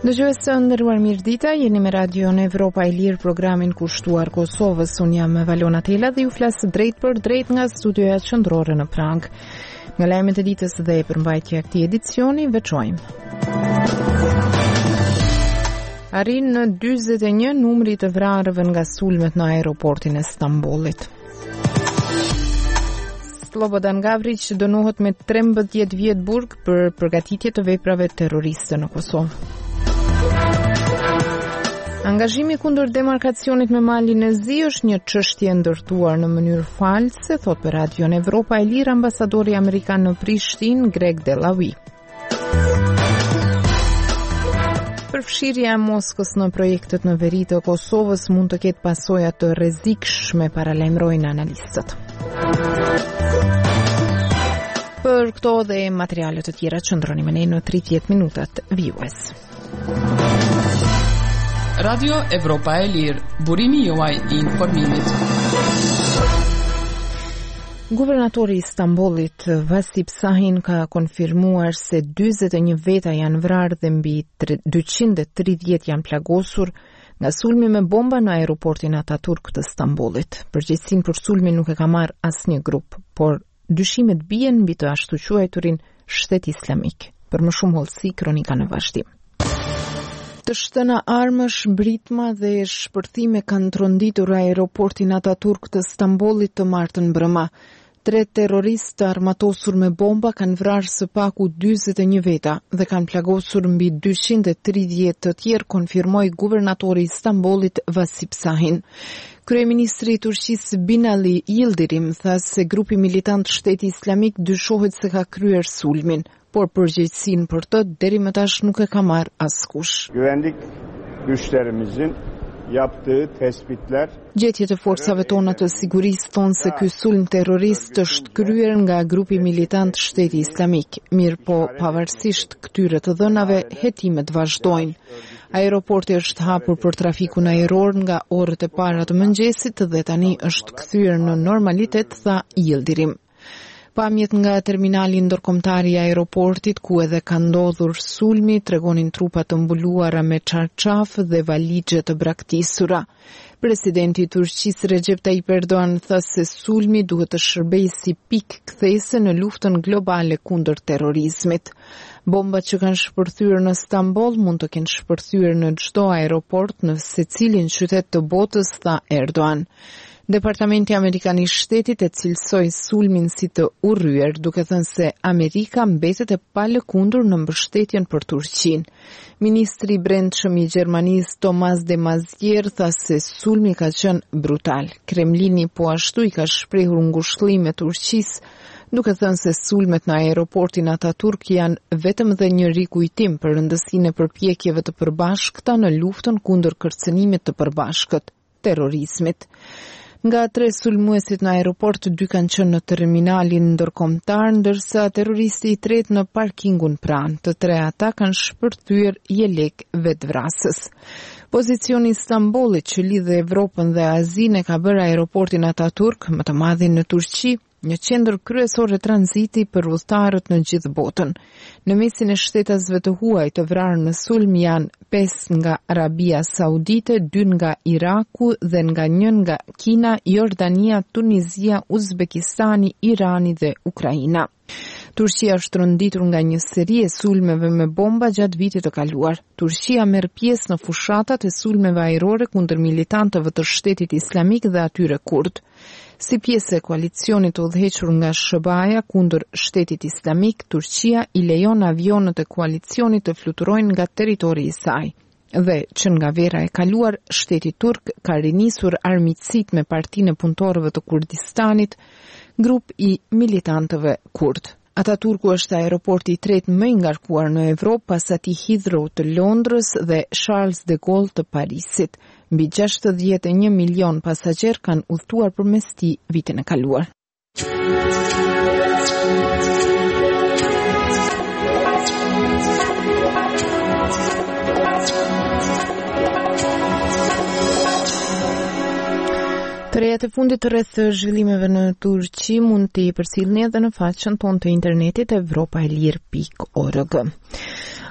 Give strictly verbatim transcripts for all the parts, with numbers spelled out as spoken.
Dëgjues të nderuar, mirëdita, jeni me Radion Evropa e Lirë, programin kushtuar Kosovës. Unë jam Valona Tela dhe ju flas drejt për drejt nga studioja qendrore në Prag. Nga lajmet e ditës dhe përmbajtja e këtij edicioni veçojmë. Arrin në dyzet e një numri të vrarëve nga sulmet në aeroportin e Stambollit. Slobodan Gavrić dënohet me trembëdhjetë vjet burg për përgatitje të veprave terroriste në Kosovë. Angazhimi kundër demarkacionit me Malin e Zi është një çështje ndërtuar në mënyrë false, thot për Radion Evropa e Lirë ambasadori amerikan në Prishtinë, Greg Delawi. Përfshirja e Moskës në projektet në veri të Kosovës mund të ketë pasoja të rrezikshme, paralajmërojnë analistët. Për këto dhe materiale të tjera qëndroni me ne në tridhjetë minutat vijues. Radio Evropa e Lirë, burimi juaj i informimit. Guvernatori i Stambollit, Vasip Sahin, ka konfirmuar se dyzet e një veta janë vrarë dhe mbi dyqind e tridhjetë janë plagosur nga sulmi me bomba në aeroportin Ataturk të Stambollit. Përgjegjësinë për sulmin nuk e ka marrë asnjë grup, por dyshimet bien mbi të ashtu quajturin Shtet Islamik. Për më shumë hollësi, kronika në vazhdim. Të shtëna armësh, britma dhe shpërthime kanë tronditur aeroportin Ataturk të Stambollit të martën brëma. Tre terroristë armatosur me bomba kanë vrarë së paku dyzet e një veta dhe kanë plagosur mbi dyqind e tridhjetë të tjerë, konfirmoi guvernatori i Stambollit Vasip Sahin. Kryeministri i Turqisë Binali Yildirim tha se grupi militant Shteti Islamik dyshohet se ka kryer sulmin, por përgjegjësinë për të deri më tash nuk e ka marrë askush. Güvenlik güçlerimizin yaptığı tespitler Gjetjet e forcave tona të sigurisë thonë se ky sulm terrorist është kryer nga grupi militant Shteti Islamik. Mirë po, pavarësisht këtyre të dhënave, hetimet vazhdojnë. Aeroporti është hapur për trafikun ajror nga orët e para të mëngjesit dhe tani është kthyer në normalitet, tha Yildirim. Pamjet nga terminali ndërkombëtar i aeroportit, ku edhe ka ndodhur sulmi, tregonin trupa të mbuluara me çarçaf dhe valixhe të braktisura. Presidenti i Turqisë Recep Tayyip Erdogan tha se sulmi duhet të shërbejë si pikë kthese në luftën globale kundër terrorizmit. Bombat që kanë shpërthyer në Stamboll mund të kenë shpërthyer në çdo aeroport në secilin qytet të botës, tha Erdogan. Departamenti Amerikan i Shtetit e cilësoi sulmin si të urryer, duke thënë se Amerika mbetet e palëkundur në mbështetjen për Turqinë. Ministri i Brendshëm i Gjermanisë Thomas de Maizière tha se sulmi ka qenë brutal. Kremlini po ashtu i ka shprehur ngushëllime Turqisë, duke thënë se sulmet në aeroportin Ataturk janë vetëm dhe një rikujtim për rëndësinë e përpjekjeve të përbashkëta në luftën kundër kërcënimit të përbashkët, terrorizmit. Nga tre sulmuesit në aeroport, dy kanë qenë në terminalin ndërkombëtar, ndërsa terroristi i tretë në parkingun pranë. Të tre ata kanë shpërthyer jelek vetvrasës. Pozicioni i Stambollit që lidh Evropën dhe Azinë ka bërë aeroportin Ataturk, më të madhin në Turqi, një qendër kryesore tranziti për udhëtarët në gjithë botën. Në mesin e shtetasve të huaj të vrarë në sulm janë pesë nga Arabia Saudite, dy nga Iraku dhe nga një nga Kina, Jordania, Tunizia, Uzbekistani, Irani dhe Ukraina. Turqia është rënditur nga një seri e sulmeve me bomba gjatë vitit të kaluar. Turqia merr pjesë në fushatat e sulmeve ajrore kundër militantëve të Shtetit Islamik dhe atyre kurd. Si pjesë e koalicionit të udhëhequr nga S B A-ja kundër Shtetit Islamik, Turqia i lejon avionët e koalicionit të fluturojnë nga territori i saj. Dhe që nga vera e kaluar, Shteti Turk ka rinisur armiqësitë me Partinë e Punëtorëve të Kurdistanit, grup i militantëve kurd. Ataturku është aeroporti i tretë më i ngarkuar në Evropë pas atij Heathrow të Londrës dhe Charles de Gaulle të Parisit. Mbi gjashtëdhjetë e një milion pasagjerë kanë udhëtuar përmes tij vitin e kaluar. Të rejat e fundit rreth zhvillimeve në Turqi mund t'i përcjellni edhe në faqen tonë të internetit evropaelir pikë org.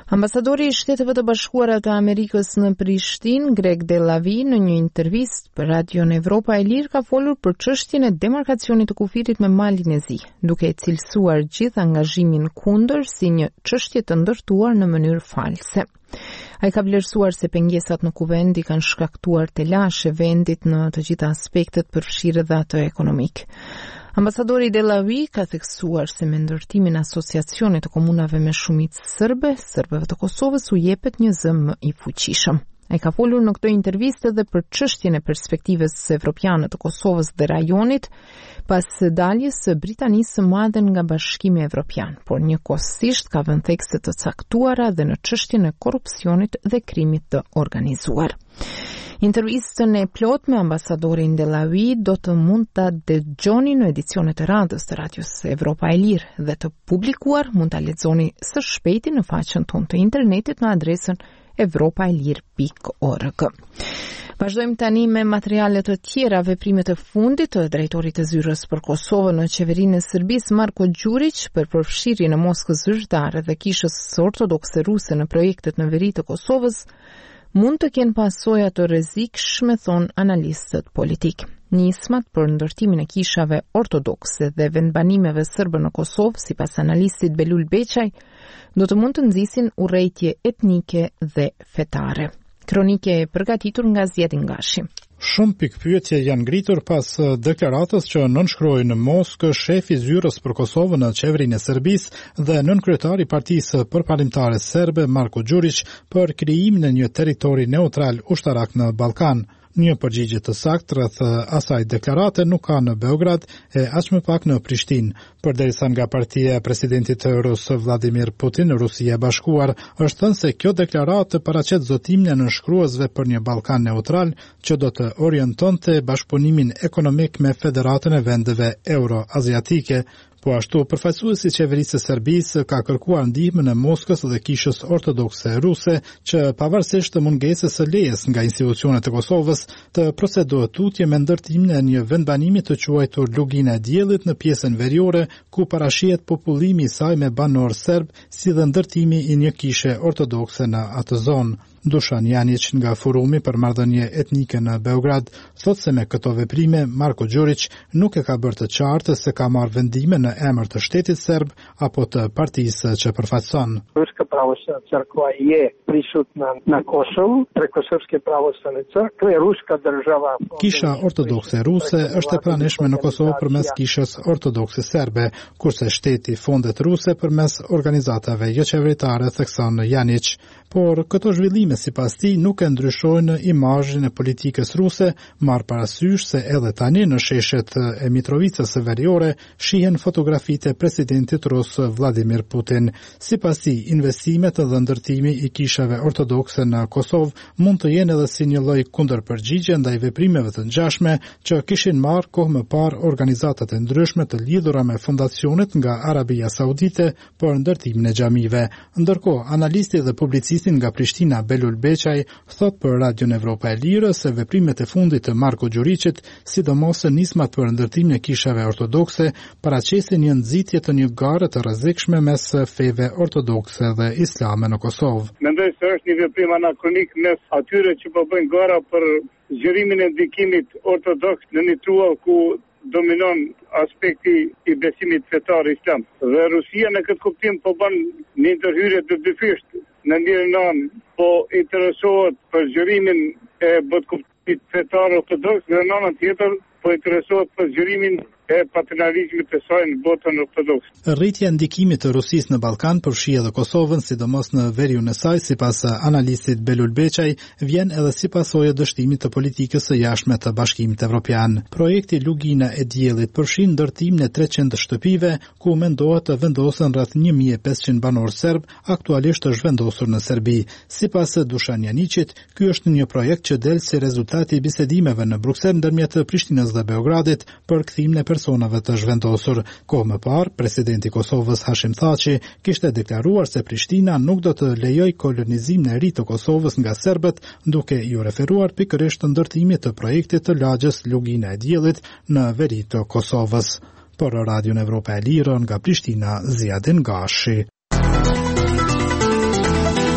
Ambasadori i Shteteve të Bashkuara të Amerikës në Prishtinë, Greg Delavi, në një intervistë për Radion Evropa e Lirë ka folur për çështjen e demarkacionit të kufirit me Malin e Zi, duke e cilësuar gjithë angazhimin kundër si një çështje të ndërtuar në mënyrë false. Ai ka vlerësuar se pengesat në kuvend i kanë shkaktuar telashe vendit në të gjitha aspektet, përfshirë dhe ato ekonomik. Ambasadori Delavi ka theksuar se me ndërtimin e asociacionit të komunave me shumicë serbe, serbëve të Kosovës u jepet një zë më i fuqishëm. Ai ka folur në këtë intervistë edhe për çështjen e perspektivës evropiane të Kosovës dhe rajonit pas daljes së Britanisë së Madhe nga Bashkimi Evropian, por njëkohësisht ka vënë thekse të caktuara dhe në çështjen e korrupsionit dhe krimit të organizuar. Intervistën e plot me ambasadorin Delavi do të mund ta dëgjoni në edicionet e radhës të Radios Evropa e Lirë dhe të publikuar mund ta lexoni së shpejti në faqen tonë të internetit në adresën evropaelir pikë org. Vazhdojmë tani me materiale të tjera. Veprimet e fundit të drejtorit të zyrës për Kosovën në qeverinë e Serbisë, Marko Đurić, për përfshirjen e Moskës zyrtare dhe kishës ortodokse ruse në projektet në veri të Kosovës, mund të kenë pasoja të rrezikshme, thon analistët politik. Nismat për ndërtimin e kishave ortodokse dhe vendbanimeve serbe në Kosovë, sipas analistit Belul Beçaj, do të mund të nxisin urrejtje etnike dhe fetare. Kronike e përgatitur nga Zjedin Gashi. Shumë pikpyetje janë ngritur pas deklaratës që nënshkroi në Moskë shefi zyrës për Kosovën në qeverinë e Serbisë dhe nënkryetari i Partisë Përparimtare Serbe Marko Đurić për krijimin e një territori neutral ushtarak në Ballkan. Një përgjigje të saktë rreth asaj deklarate nuk ka në Beograd e aq më pak në Prishtinë, përderisa nga partia e presidentit rus Vladimir Putin, Rusia e Bashkuar, është thënë se kjo deklaratë paraqet zotimin e nënshkruesve për një Ballkan neutral që do të orientonte bashkëpunimin ekonomik me Federatën e Vendeve Euro-Aziatike. Po ashtu, përfaqësuesi i qeverisë së Serbisë ka kërkuar ndihmën e Moskës dhe kishës ortodokse ruse që pavarësisht të mungesës së lejes nga institucionet e Kosovës të procedohet tutje me ndërtimin e një vendbanimi të quajtur Lugina e Diellit në pjesën veriore, ku parashihet popullimi i saj me banor serb, si dhe ndërtimi i një kishe ortodokse në atë zonë. Dušan Janić nga Forumi për Marrëdhënie Etnike në Beograd thotë se me këto veprime Marko Đurić nuk e ka bërë të qartë se ka marrë vendime në emër të shtetit serb apo të partisë që përfaqëson. Ruska pravoslavna crkva je prisutna na Kosovu, preko Srpske pravoslavne crkve, ruska država. Kisha ortodokse ruse është e pranishme në Kosovë përmes kishës ortodokse serbe, kurse shteti fondet ruse përmes organizatave jo qeveritare, thekson Janić. Por këto zhvillime sipas tij nuk e ndryshojnë imazhin e politikës ruse, marr parasysh se edhe tani në sheshet e Mitrovicës së Veriore shihen fotografitë e presidentit rus Vladimir Putin. Sipas tij, investimet dhe ndërtimi i kishave ortodokse në Kosovë mund të jenë edhe si një lloj kundërpërgjigje ndaj veprimeve të ngjashme që kishin marrë kohë më parë organizatat e ndryshme të lidhura me fondacionet nga Arabia Saudite për ndërtimin e xhamive. Ndërkohë, analisti dhe publicisti nga Prishtina Belul Beçaj thot për Radion Evropa e Lirë se veprimet e fundit të Marko Đurićit, sidomos nismat për ndërtimin e kishave ortodokse, paraqesin një nxitje të një gare të rrezikshme mes feve ortodokse dhe islame në Kosovë. Mendoj se është një veprim anakronik mes atyre që po bëjnë gara për zgjerimin e ndikimit ortodoks në një truall ku dominon aspekti i besimit fetar islam. Dhe Rusia në këtë kuptim po bën një ndërhyrje të dyfishtë. Në njërin anë po interesohet për zgjerimin e botëkuptimit fetar ortodoks, dhe në anën tjetër po interesohet për zgjerimin e paternalizmit të saj në botën ortodokse. Rritja e ndikimit të Rusisë në Ballkan përfshi edhe Kosovën, sidomos në veriun e saj, sipas analistit Belul Beçaj, vjen edhe si pasojë e dështimit të politikës së jashtme të Bashkimit Evropian. Projekti Lugina e Diellit përfshin ndërtimin e treqind shtëpive ku mendohet të vendosen rreth një mijë e pesëqind banor serb, aktualisht është vendosur në Serbi. Sipas Dušan Janićit, ky është një projekt që del si rezultati i bisedimeve në Bruksel ndërmjet Prishtinës dhe Beogradit për kthimin e personave të zhvendosur. Kohë më parë, presidenti i Kosovës Hashim Thaçi kishte deklaruar se Prishtina nuk do të lejojë kolonizimin e ri të Kosovës nga serbët, duke ju referuar pikërisht të ndërtimit të projektit të lagjës Lugina e Diellit në veri të Kosovës. Për Radion Evropa e Lirë nga Prishtina, Zjedin Gashi.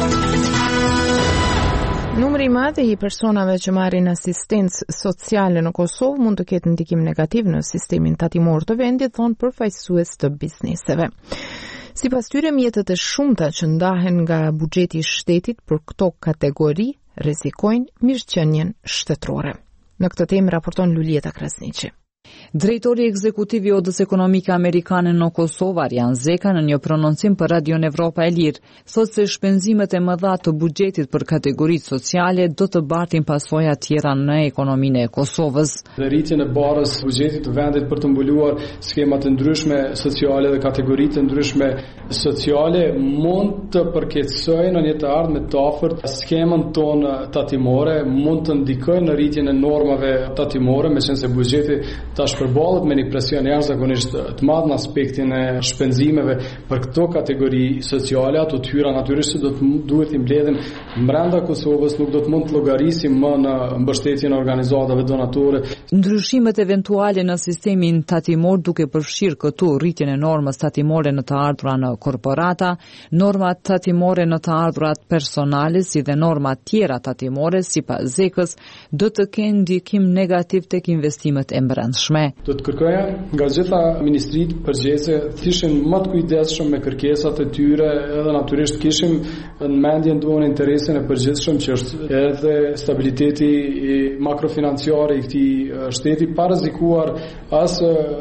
Numri i madh i personave që marrin asistencë sociale në Kosovë mund të ketë ndikim negativ në sistemin tatimor të vendit, thonë përfaqësues të bizneseve. Sipas tyre, mjetet e shumta që ndahen nga buxheti i shtetit për këto kategori rrezikojnë mirëqenien shtetërore. Në këtë temë raporton Lulieta Krasniqi. Drejtori ekzekutiv i Odës Ekonomike Amerikane në Kosovë, Arjan Zeka, në një prononcim për Radion Evropa e Lirë, thotë se shpenzimet e mëdha të buxhetit për kategoritë sociale do të bartin pasoja tjera në ekonominë e Kosovës. Rritjen e barës së buxhetit të vendit për të mbuluar skema të ndryshme sociale dhe kategoritë të ndryshme sociale mund të përkeqësojnë në një të ardhme të afërt skemën tonë tatimore, mund të ndikojnë në rritjen e normave tatimore, meqense buxheti tash përballet me një presion jashtëzakonisht të madh në aspektin e shpenzimeve për këto kategori sociale. Ato tyra natyrisht do të duhet i mbledhen brenda Kosovës, nuk do të mund të llogarisim më në mbështetjen e organizatave donatore. Ndryshimet eventuale në sistemin tatimor duke përfshirë këtu rritjen e normës tatimore në të ardhura në korporata, normat tatimore në të ardhurat personale si dhe normat tjera tatimore sipas Zekës do të kenë ndikim negativ tek investimet e brendshme. Do të kërkoja nga gjitha ministritë përgjithëse të ishin më të kujdesshëm me kërkesat e tyre, edhe natyrisht kishim në mendje ndonë interesin e përgjithshëm që është edhe stabiliteti makrofinanciar i këtij shteti, pa rrezikuar as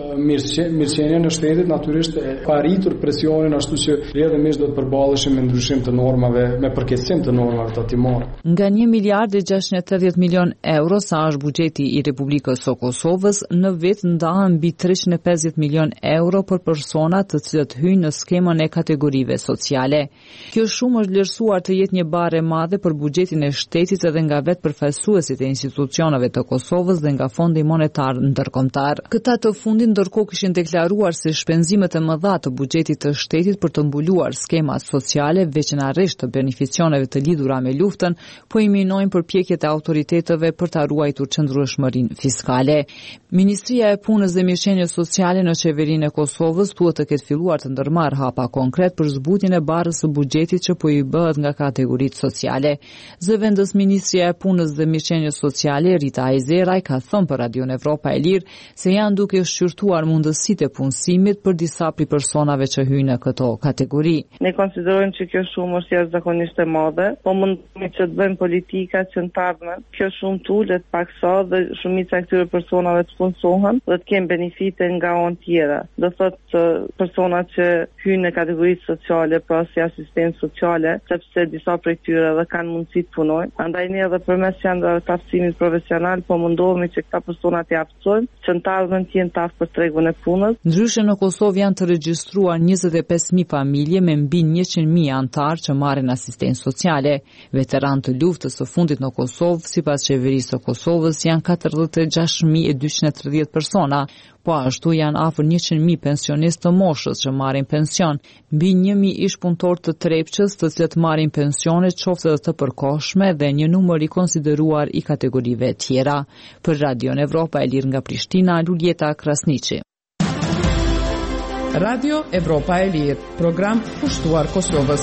mirëqenien e shtetit, natyrisht pa arritur presionin ashtu që rrjedhimisht do të përballeshim me ndryshim të normave, me përkeqësim të normave tatimore. Nga një miliard e gjashtëqind e tridhjetë milion euro sa është buxheti i Republikës së Kosovës, në vit ndahen mbi treqind e pesëdhjetë milion euro për persona të cilët hyjnë në skemën e kategorive sociale. Kjo shumë është vlerësuar të jetë një barë e madhe për buxhetin e shtetit edhe nga vetë përfaqësuesit e institucioneve të Kosovës dhe nga Fondi Monetar Ndërkombëtar. Këta të fundit ndërkohë kishin deklaruar se shpenzimet e mëdha të buxhetit të shtetit për të mbuluar skemat sociale veçanërisht të beneficioneve të lidhura me luftën, po i minojnë përpjekjet e autoriteteve për ta ruajtur qëndrueshmërinë fiskale. Ministria e Punës dhe Mirëqenies Sociale në Qeverinë e Kosovës duhet të ketë filluar të ndërmarrë hapa konkret për zbutjen e barrës së buxhetit që po i bëhet nga kategoritë sociale. Zëvendës Ministria e Punës dhe Mirëqenies Sociale, Rita Ajzeraj, ka thënë për Radion Evropa e Lirë se janë duke shqyrtuar mundësitë e punësimit për disa prej personave që hyjnë në këto kategori. Ne konsiderojmë që kjo shumë është jashtëzakonisht e madhe, po mundemi që të bëjmë politika që në ardhmen kjo shumë tulet paksa dhe shumica e këtyre personave të punësohen dhe të kemë benefite nga anë tjera. Do thotë personat që hyjnë në kategoritë sociale, pra si asistencë sociale, sepse disa prej tyre edhe kanë mundësi të punojnë. Andaj ne edhe përmes qendrave të aftësimit profesional po mundohemi që këta persona të aftësojmë, që në të ardhmen të jenë të aftë për tregun e punës. Ndryshe në Kosovë janë të regjistruar njëzet e pesë mijë familje me mbi njëqind mijë anëtar që marrin asistencë sociale. Veteranë të luftës së fundit në Kosovë, sipas qeverisë së Kosovës, janë katërdhjetë e gjashtë mijë e dyqind e tridhjetë persona, po ashtu janë afër njëqind mijë pensionistë të moshës që marrin pension, mbi një mijë ish punëtor të Trepçës të cilët marrin pensione qoftë edhe të përkohshme dhe një numër i konsideruar i kategorive tjera. Për Radion Evropa e Lirë nga Prishtina, Lulieta Krasniqi. Radio Evropa e Lirë, program kushtuar Kosovës.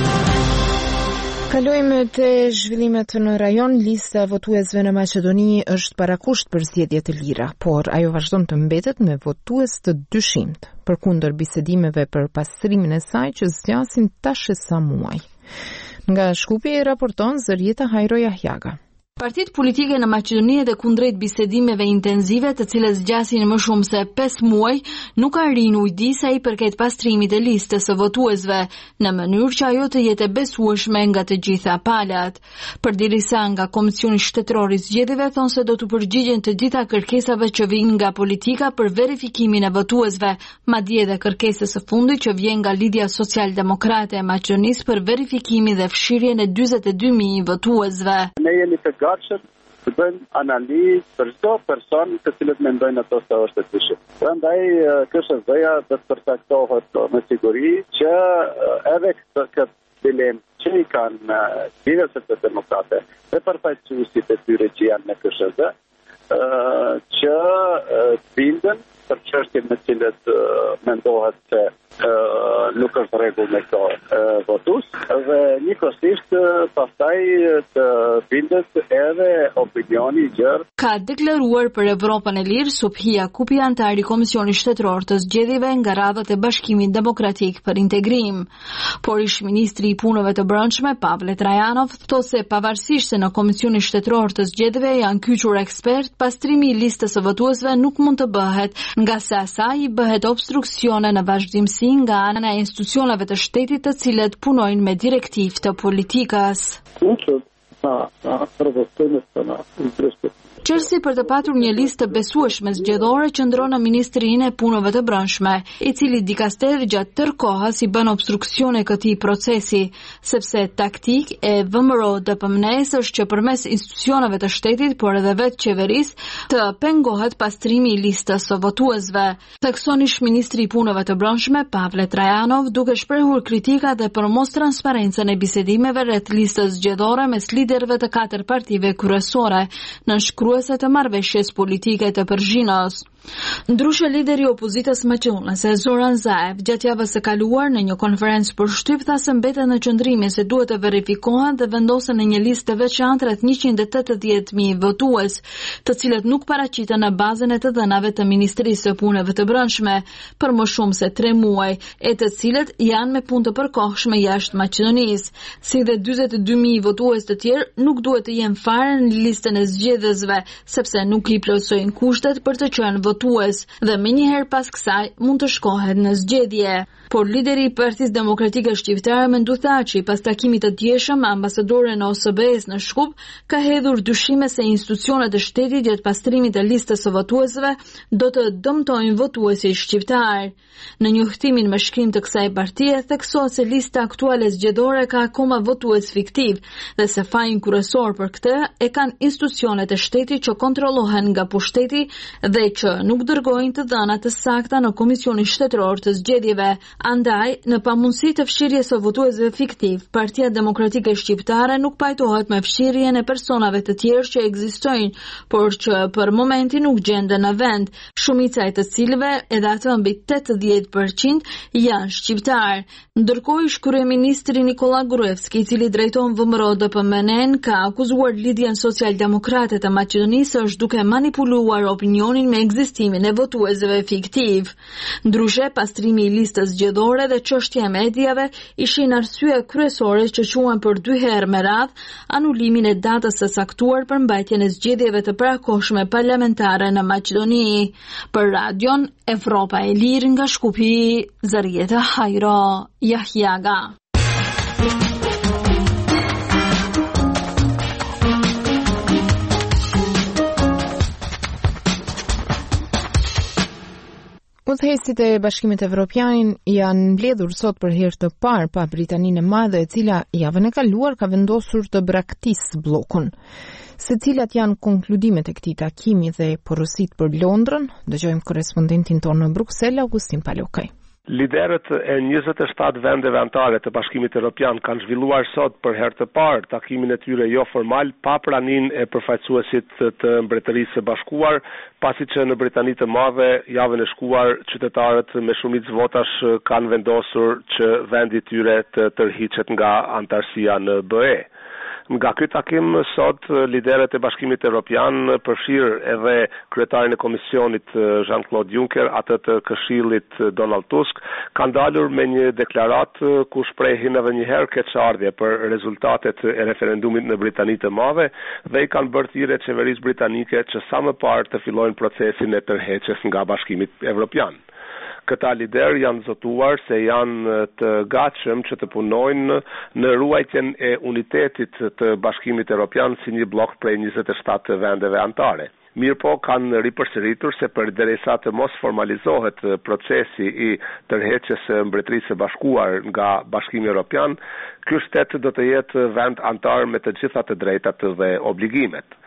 Kalojmë te zhvillimet në rajon. Lista e votuesve në Maqedoni është parakusht për zgjedhje të lira, por ajo vazhdon të mbetet me votues të dyshimt, përkundër bisedimeve për pastrimin e saj që zgjasin tash e sa muaj. Nga Shkupi raporton Zërieta Hajro Jahjaga. Partitë politike në Maqedoni dhe kundrejt bisedimeve intenzive të cilës zgjasin më shumë se pesë muaj, nuk ka rinë ujdisa i përket pastrimit e listës së votuesve, në mënyrë që ajo të jetë e besueshme nga të gjitha palët. Përderisa nga Komisioni Shtetëror i Zgjedhjeve thonë se do të përgjigjen të gjitha kërkesave që vijnë nga politika për verifikimin e votuesve, madje edhe kërkesës së fundit që vjen nga Lidhja Social-Demokrate e Maqedonisë për verifikimin dhe fshirjen e dyzet e dy mijë votuesve. Ne jemi të gatshëm të bëjmë analizë për çdo person të cilët mendojnë ato se është e dyshim. Prandaj K S V-ja do të përcaktohet me siguri që edhe këtë dilemë që i kanë diverset demokrate dhe përfaqësuesit e tyre që janë në K S V, që bindën për çështjen me cilët mendohet se nuk është rregull me këto votues dhe njëkohësisht pastaj të bindet edhe opinioni i gjerë. Ka deklaruar për Evropën e Lirë Subhi Jakupi, antari Komisionit Shtetëror të Zgjedhjeve nga radhët e Bashkimit Demokratik për Integrim. Por ish ministri i punëve të brendshme Pavle Trajanov thotë se pavarësisht se në Komisionin Shtetëror të Zgjedhjeve janë kyçur ekspert, pastrimi i listës së votuesve nuk mund të bëhet, nga se asaj i bëhet obstruksione në vazhdimsi nga ana e institucioneve të shtetit të cilët punojnë me direktivë të politikës. Qërsi për të patur një listë të besueshme zgjedhore qëndron në Ministrinë e Punëve të Brendshme, i cili dikasteri gjatë tërë kohës i bën obstruksione këtij procesi, sepse taktik e V M R O D P M N-s është që përmes institucioneve të shtetit, por edhe vetë qeverisë, të pengohet pastrimi i listës së votuesve. Thekson ish ministri i Punëve të Brendshme Pavle Trajanov, duke shprehur kritika dhe për mos transparencën e bisedimeve rreth listës zgjedhore mes liderëve të katër partive kryesore në shkruese të marrëveshjes politike të Përzhinës. Ndryshe, lideri i opozitës maqedonase Zoran Zaev gjatë javës së kaluar në një konferencë për shtyp tha se mbetet në qëndrimi se duhet të verifikohen dhe vendosen në një listë të veçantë rreth njëqind e tetëdhjetë mijë votues, të cilët nuk paraqiten në bazën e të dhënave të Ministrisë së Punëve të Brendshme për më shumë se tre muaj, e të cilët janë me punë të përkohshme jashtë Maqedonisë, si dhe dyzet e dy mijë votues të tjerë nuk duhet të jenë fare në listën e zgjedhësve, sepse nuk i plotësojnë kushtet për të qenë votues dhe menjëherë pas kësaj mund të shkohet në zgjedhje. Por lideri i Partisë Demokratike Shqiptare Mendu Thaçi, pas takimit të djeshëm me ambasadoren e O S B-s në Shkup, ka hedhur dyshime se institucionet e shtetit gjatë pastrimit të listës së votuesve do të dëmtojnë votuesit shqiptar. Në njoftimin me shkrim të kësaj partie theksohet se lista aktuale zgjedhore ka akoma votues fiktiv dhe se fajin kryesor për këtë e kanë institucionet e shtetit që kontrollohen nga pushteti dhe që nuk dërgojnë të dhëna të sakta në Komisionin Shtetëror të Zgjedhjeve. Andaj, në pamundësi të fshirjes së votuesve fiktiv, Partia Demokratike Shqiptare nuk pajtohet me fshirjen e personave të tjerë që ekzistojnë, por që për momentin nuk gjenden në vend, shumica e të cilëve, edhe ato mbi tetëdhjetë përqind, janë shqiptar. Ndërkohë, ish kryeministri Nikola Gruevski, i cili drejton V M R O D P M N, ka akuzuar Lidhjen Social-Demokrate të Maqedonisë është duke manipuluar opinionin me ekzistimin e votuesve fiktiv. Ndryshe, pastrimi i listës zgjedhore dhe çështja e mediave ishin arsye kryesore që quhen për dy herë me radhë anulimin e datës së saktuar për mbajtjen e zgjedhjeve të parakohshme parlamentare në Maqedoni. Për Radion Evropa e Lirë nga Shkupi, Zarieta Hajro Yahyaga. Udhëheqësit e Bashkimit Evropian janë mbledhur sot për herë të parë pa Britaninë e Madhe, e cila javën e kaluar ka vendosur të braktisë bllokun. Se cilat janë konkludimet e këtij takimi dhe porositë për Londrën, dëgjojmë korrespondentin tonë në Bruksel, Augustin Palokaj. Liderët e njëzet e shtatë vendeve anëtare të Bashkimit Evropian kanë zhvilluar sot për herë të parë takimin e tyre jo formal pa praninë e përfaqësuesit të Mbretërisë së Bashkuar, pasi që në Britani të Madhe javën e shkuar qytetarët me shumicë votash kanë vendosur që vendi i tyre të tërhiqet nga antarësia në B E. Nga ky takim sot liderët e Bashkimit Evropian përfshirë edhe kryetarin e Komisionit Jean-Claude Juncker, atë të Këshillit Donald Tusk, kanë dalur me një deklarat ku shprehin edhe një herë keqardhje për rezultatet e referendumit në Britani të Madhe dhe i kanë bërë thirrje qeverisë britanike që sa më parë të fillojnë procesin e tërheqjes nga Bashkimi Evropian. Këta lider janë zotuar se janë të gatshëm që të punojnë në ruajtjen e unitetit të Bashkimit Evropian si një blok prej njëzet e shtatë vendeve anëtare. Mirëpo kanë ripërsëritur se përderisa të mos formalizohet procesi i tërheqjes së Mbretërisë së Bashkuar nga Bashkimi Evropian, ky shtet do të jetë vend anëtar me të gjitha të drejtat dhe obligimet.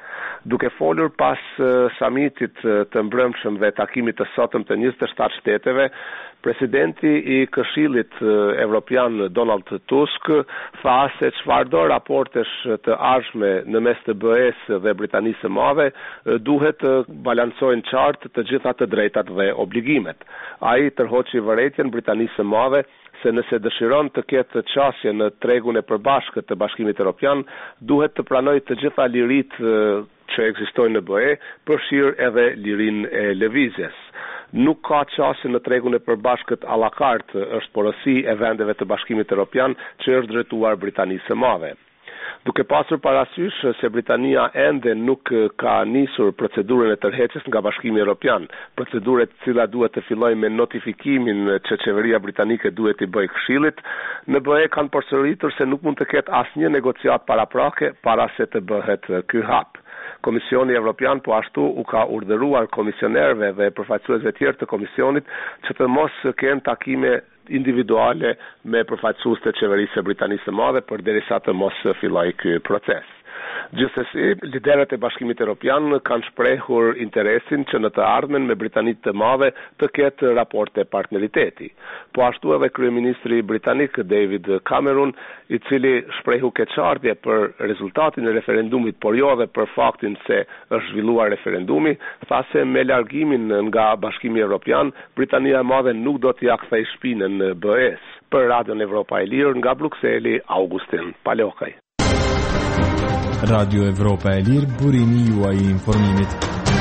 Duke folur pas uh, summitit uh, të mbrëmshëm dhe takimit të sotëm të njëzet e shtatë shteteve, presidenti i Këshillit uh, Evropian Donald Tusk tha se çfarëdo raportesh të ardhshme në mes të B E-s dhe Britanisë së Madhe uh, duhet të uh, balancojnë qartë të gjitha të drejtat dhe obligimet. Ai tërhoqi vërejtjen Britanisë së Madhe se nëse dëshiron të ketë qasje në tregun e përbashkët të Bashkimit Evropian, duhet të pranojë të gjitha liritë që ekzistojnë në B E, përfshirë edhe lirinë e lëvizjes. Nuk ka qasje në tregun e përbashkët a la carte, është porosi e vendeve të Bashkimit Evropian që është drejtuar Britanisë së Madhe. Duke pasur parasysh se Britania ende nuk ka nisur procedurën e tërheqjes nga Bashkimi Evropian, procedurë e cila duhet të fillojë me notifikimin që qeveria britanike duhet i bëjë Këshillit, në B E kanë përsëritur se nuk mund të ketë asnjë negociat paraprake para se të bëhet ky hap. Komisioni Evropian po ashtu u ka urdhëruar komisionerëve dhe përfaqësuesve tjerë të komisionit që të mos kenë takime individuale me përfaqësues të qeverisë së Britanisë së Madhe përderisa të mos fillojë ky proces. Gjithsesi, liderët e Bashkimit Evropian kanë shprehur interesin që në të ardhmen me Britaninë të Madhe të ketë raporte partneriteti. Po ashtu edhe kryeministri britanik David Cameron, i cili shprehu keqardhje për rezultatin e referendumit, por jo edhe për faktin se është zhvilluar referendumi, tha se me largimin nga Bashkimi Evropian, Britania e Madhe nuk do t'i ia kthejë shpinën në B E-s. Për Radion Evropa e Lirë nga Brukseli, Augustin Palokaj. Radio Evropa e Lirë, burimi juaj i informimit.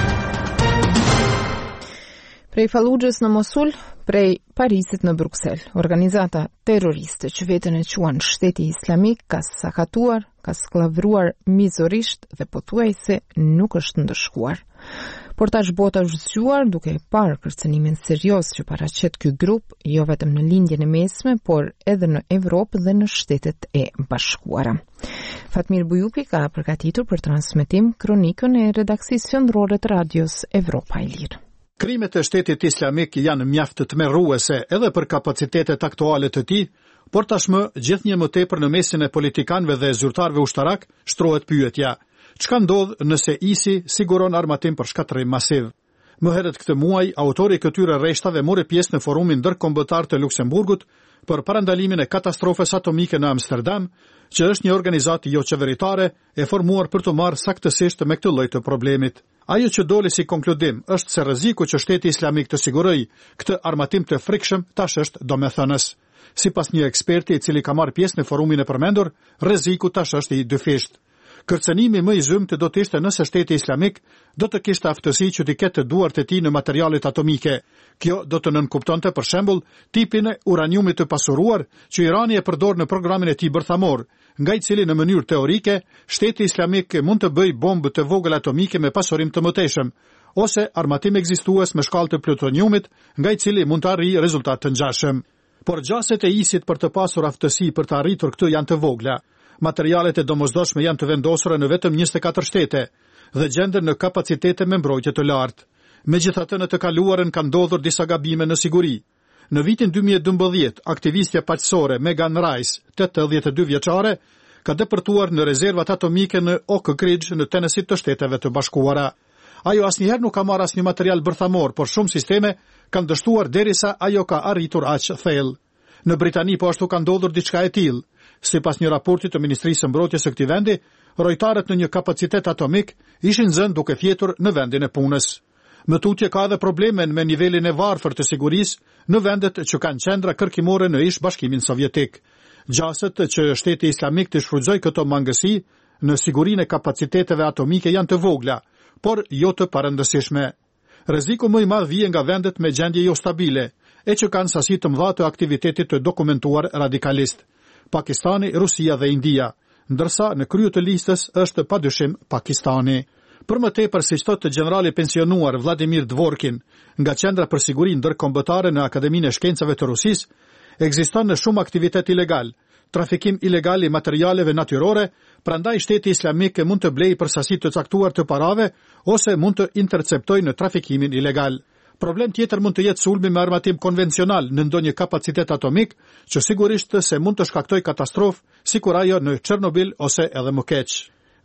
Prej Falluxhës në Mosul, prej Parisit në Bruksel, organizata terroriste që veten e quan Shteti Islamik ka sakatuar, ka skllavruar mizorisht dhe pothuajse nuk është ndëshkuar. Por tash bota është zgjuar duke parë kërcënimin serioz që paraqet ky grup, jo vetëm në lindjen e mesme, por edhe në Evropë dhe në Shtetet e Bashkuara. Fatmir Bujupi ka përgatitur për transmetim kronikën e redaksisë qendrore të Radios Evropa e Lirë. Krimet e Shtetit Islamik janë mjaft të tmerruese edhe për kapacitetet aktuale të tij, por tashmë gjithnjë më tepër në mesin e politikanëve dhe zyrtarëve ushtarak shtrohet pyetja: çka ndodh nëse I S I siguron armatim për shkatërrim masiv? Më herët këtë muaj, autori i këtyre rreshtave mori pjesë në forumin ndërkombëtar të Luksemburgut për parandalimin e katastrofës atomike në Amsterdam, që është një organizatë jo qeveritare e formuar për të marrë saktësisht me këtë lloj të problemit. Ajo që doli si konkludim është se rreziku që Shteti Islamik të sigurojë këtë armatim të frikshëm tash është domethënës. Sipas një eksperti i cili ka marrë pjesë në forumin e përmendur, rreziku tash është i dyfisht. Kërcënimi më i zymt do të ishte nëse Shteti Islamik do të kishte aftësi që t'i ketë duart e tij në materialet atomike. Kjo do të nënkuptonte për shembull tipin e uraniumit të pasuruar që Irani e përdor në programin e tij bërthamor, nga i cili në mënyrë teorike Shteti Islamik mund të bëjë bombë të vogël atomike me pasurim të mëtejshëm, ose armatim ekzistues me shkallë të plutoniumit, nga i cili mund të arrijë rezultat të ngjashëm. Por gjaset e I S I-t për të pasur aftësi për të arritur këtë janë të vogla. Materialet e domosdoshme janë të vendosura në vetëm njëzet e katër shtete dhe gjenden në kapacitete me mbrojtje të lartë. Megjithatë, në të kaluarën kanë ndodhur disa gabime në siguri. Në vitin dy mijë e dymbëdhjetë, aktivistja paqësore Megan Rice, tetëdhjetë e dy vjeçare, ka depërtuar në rezervat atomike në Oak Ridge në Tennessee të Shteteve të Bashkuara. Ajo asnjëherë nuk ka marrë asnjë material bërthamor, por shumë sisteme kanë dështuar derisa ajo ka arritur aq thellë. Në Britani po ashtu ka ndodhur diçka e tillë. Sipas një raporti të Ministrisë së Mbrojtjes së këtij vendi, rojtarët në një kapacitet atomik ishin zënë duke fjetur në vendin e punës. Më tutje ka edhe probleme me nivelin e varfër të sigurisë në vendet që kanë qendra kërkimore në ish Bashkimin Sovjetik. Gjaset që Shteti Islamik të shfrytëzojë këto mangësi në sigurinë e kapaciteteve atomike janë të vogla, por jo të parëndësishme. Rreziku më i madh vjen nga vendet me gjendje jo stabile, e që kanë sasi të mëdha të aktivitetit të dokumentuar radikalist: Pakistani, Rusia dhe India, ndërsa në krye të listës është padyshim Pakistani. Për më tepër, siç thotë generali pensionuar Vladimir Dvorkin nga Qendra për Siguri Ndërkombëtare në Akademinë e Shkencave të Rusisë, ekziston në shumë aktivitet ilegal, trafikim ilegal i materialeve natyrore, prandaj Shteti Islamik mund të blejë për sasi të caktuar të parave ose mund të interceptojë në trafikimin ilegal. Problem tjetër mund të jetë sulmi me armatim konvencional në ndonjë kapacitet atomik, që sigurisht se mund të shkaktoj katastrofë, sikur ajo në Chernobyl ose edhe më keq.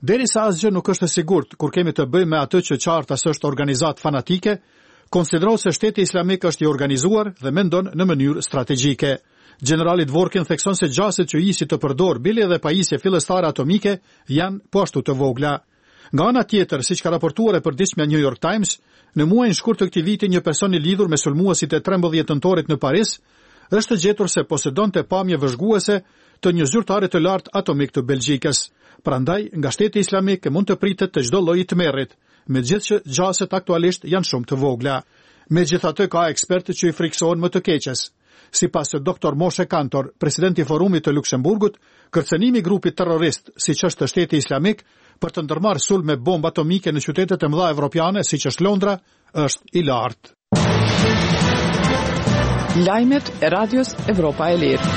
Derisa asgjë nuk është e sigurt kur kemi të bëjmë me atë që qartas është organizat fanatike, konsiderohet se shteti islamik është i organizuar dhe mendon në mënyrë strategjike. Generali Dvorkin thekson se gjaset që ISIS të përdor bile dhe pajisje fillestare atomike janë po ashtu të vogla. Nga ana tjetër, siç ka raportuar e përditshmja New York Times, në muajin shkurt të këtij viti një person i lidhur me sulmuesit e trembëdhjetë nëntorit në Paris është gjetur se posedonte pamje vëzhguese të një zyrtari të lartë atomik të Belgjikës. Prandaj, nga shteti islamik mund të pritet të çdo lloji tmerrit, megjithëse që gjaset aktualisht janë shumë të vogla. Megjithatë ka ekspertë që i friksohen më të keqes. Sipas doktor Moshe Kantor, presidenti i Forumit të Luksemburgut, kërcënimi i grupit terrorist, siç është Shteti Islamik, për të ndërmarrë sulm me bombë atomike në qytetet e mëdha evropiane, siç është Londra, është i lartë. Lajmet e Radios Evropa e Lirë.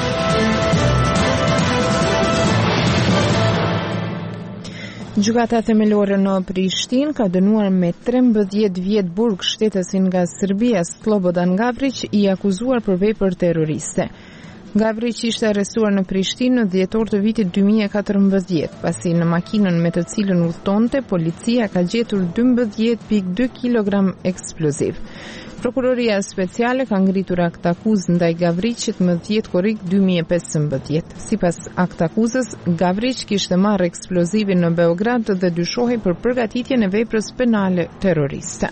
Gjykata themelore në Prishtinë ka dënuar me trembëdhjetë vjet burg shtetesin nga Serbia Slobodan Gavrić, i akuzuar për vepër terroriste. Gavrić ishte arrestuar në Prishtinë në dhjetor të vitit dy mijë e katërmbëdhjetë, pasi në makinën me të cilën udhtonte, policia ka gjetur dymbëdhjetë pikë dy kilogram eksploziv. Prokuroria speciale ka ngritur akt akuzë ndaj Gavrićit më dhjetë korrik dy mijë e pesëmbëdhjetë. Sipas akt akuzës, Gavrić kishte marrë eksplozivin në Beograd dhe dyshohej për përgatitjen e veprës penale terroriste.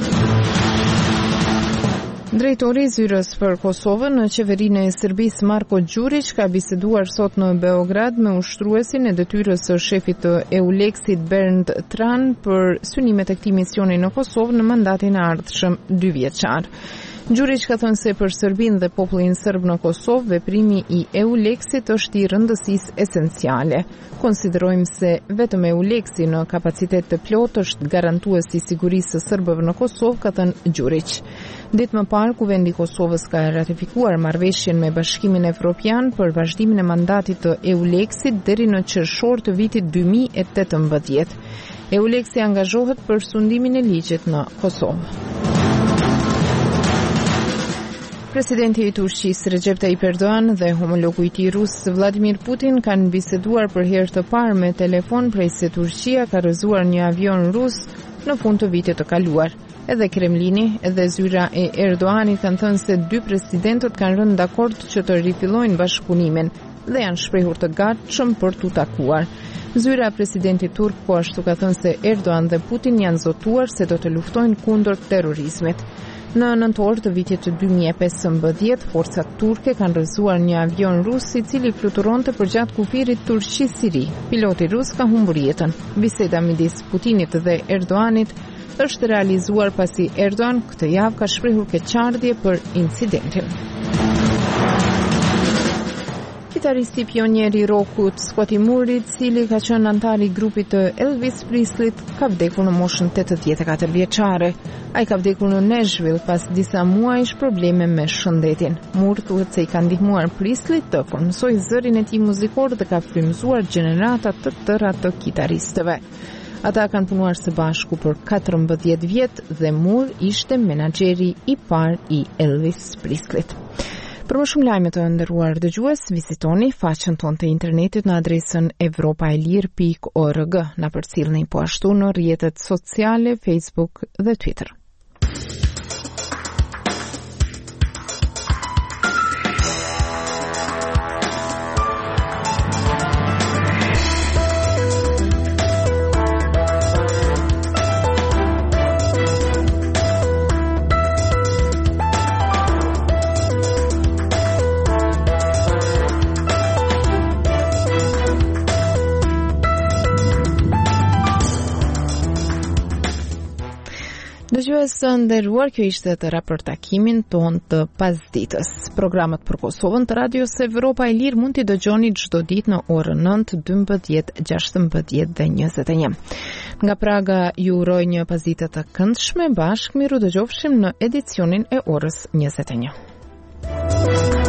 Drejtori i zyrës për Kosovën në qeverinë e Serbisë Marko Đurić ka biseduar sot në Beograd me ushtruesin e detyrës së shefit të EULEX-it Bernd Tran për synimet e këtij misioni në Kosovë në mandatin e ardhshëm dy vjeçar. Đurić ka thënë se për Serbinë dhe popullin serb në Kosovë, veprimi i EULEX-it është i rëndësisë esenciale. Konsiderojmë se vetëm EULEX-i në kapacitet të plotë është garantues i sigurisë së serbëve në Kosovë, ka thënë Đurić. Ditë më parë, kuvendi i Kosovës ka ratifikuar marrëveshjen me Bashkimin Evropian për vazhdimin e mandatit të EULEX-it deri në qershor të vitit dy mijë e tetëmbëdhjetë. EULEX-i angazhohet për sundimin e ligjit në Kosovë. Presidenti i Turqisë Recep Tayyip Erdogan dhe homologu i tij rus Vladimir Putin kanë biseduar për herë të parë me telefon prej se Turqia ka rrëzuar një avion rus në fund të vitit të kaluar. Edhe Kremlini, edhe zyra e Erdoganit kanë thënë se dy presidentët kanë rënë dakord që të rifillojnë bashkëpunimin dhe janë shprehur të gatshëm për t'u takuar. Zyra e presidentit turk po ashtu ka thënë se Erdogan dhe Putin janë zotuar se do të luftojnë kundër terrorizmit. Në nëntor të vitit të dy mijë e pesëmbëdhjetë, forcat turke kanë rrëzuar një avion rus i cili fluturonte përgjatë kufirit Turqi-Siri. Piloti rus ka humbur jetën. Biseda midis Putinit dhe Erdoganit është realizuar pasi Erdogan këtë javë ka shprehur keqardhje për incidentin. Kitaristi pionier i rockut Scotty Moore, i cili ka qenë antar i grupit të Elvis Presleyt, ka vdekur në moshën tetëdhjetë e katër vjeçare. Ai ka vdekur në Nashville pas disa muajsh probleme me shëndetin. Moore thuhet se i ka ndihmuar Presleyt të formsojë zërin e tij muzikor dhe ka frymëzuar gjenerata të tëra të kitaristëve. Ata kanë punuar së bashku për katërmbëdhjetë vjet dhe Moore ishte menaxheri i parë i Elvis Presleyt. Për më shumë lajme të nderuar dëgjues, vizitoni faqen tonë të internetit në adresën evropaelir pikë org. Na përcjellni po ashtu në rrjetet sociale, Facebook dhe Twitter. Dëgjues të nderuar, kjo ishte të raportakimin ton të pasditës. Programet për Kosovën të Radios Evropa e Lirë mund t'i dëgjoni çdo ditë në orën nëntë, dymbëdhjetë, gjashtëmbëdhjetë dhe njëzet e një. Nga Praga ju uroj një pasditë të këndshme, bashkë miru dëgjofshim në edicionin e orës njëzet e një.